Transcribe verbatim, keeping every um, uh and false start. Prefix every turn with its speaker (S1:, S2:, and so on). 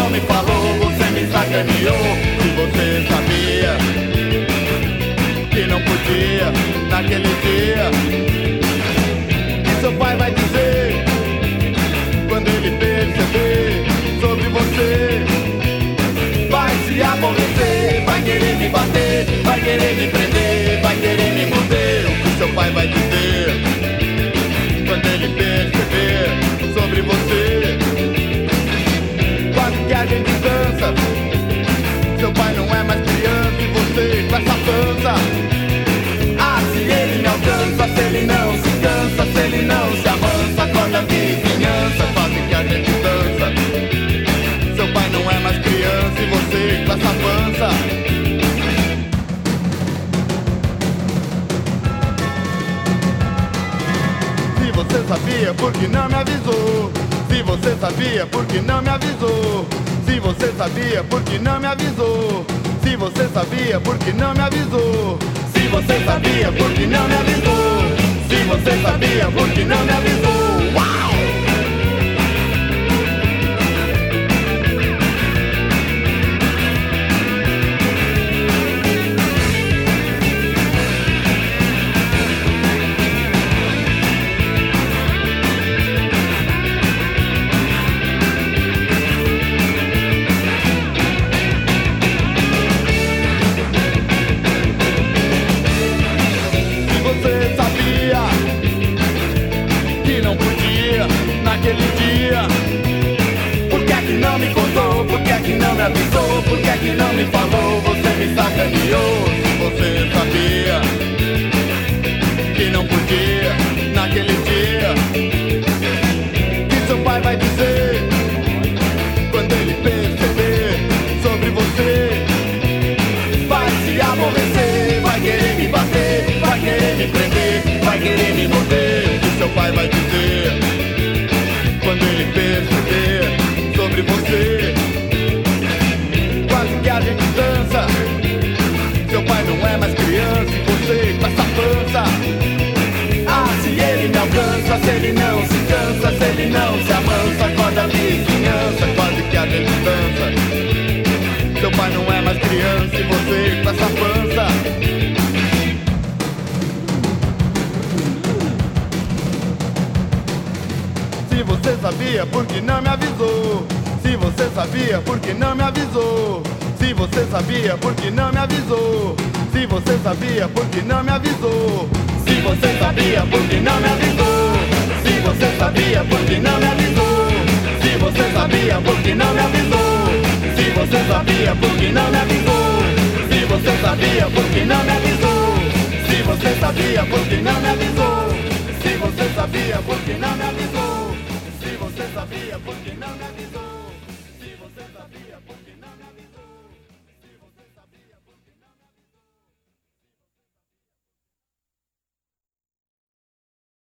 S1: não me falou, você me sacaneou. Se você sabia que não podia naquele dia, que seu pai vai dizer quando ele perceber sobre você. Vai se aborrecer, vai querer me bater, vai querer me prender, vai querer me morder. O que seu pai vai dizer quando ele perceber sobre você? Quase que a gente dança, seu pai não é mais criança e você com essa pança. Ah, se ele me alcança, se ele não se cansa, se ele não se avança, acorda a vizinhança. Quase que a gente dança, seu pai não é mais criança e você com essa pança. Se você sabia, por que não me avisou? Se você sabia, por que não me avisou? Se você sabia, por que não me avisou? Se você sabia, por que não me avisou? Se você sabia, por que não me avisou? Se você sabia, por que não me avisou? Uau! Naquele dia, por que é que não me contou? Por que é que não me avisou? Por que é que não me falou? Você me sacaneou. Se você sabia que não podia naquele dia, que seu pai vai dizer quando ele perceber sobre você? Vai se aborrecer, vai querer me bater, vai querer me prender, vai querer me morder. Que seu pai vai dizer quando ele perceber sobre você? Quase que a gente dança, seu pai não é mais criança e você com essa pança. Ah, se ele me alcança, se ele não se cansa, se ele não se avança, acorda a vizinhança. Quase que a gente dança, seu pai não é mais criança e você com essa pança. Se você sabia, por que não me avisou? Se você sabia, por que não me avisou? Se você sabia, por que não me avisou? Se você sabia, por que não me avisou? Se você sabia, por que não me avisou? Se você sabia, por que não me avisou? Se você sabia, por que não me avisou? Se você sabia, por que não me avisou? Se você sabia, por que não me avisou? Se você sabia, por que não me avisou? Se você sabia, por que não me avisou? Se você sabia, por que não me avisou?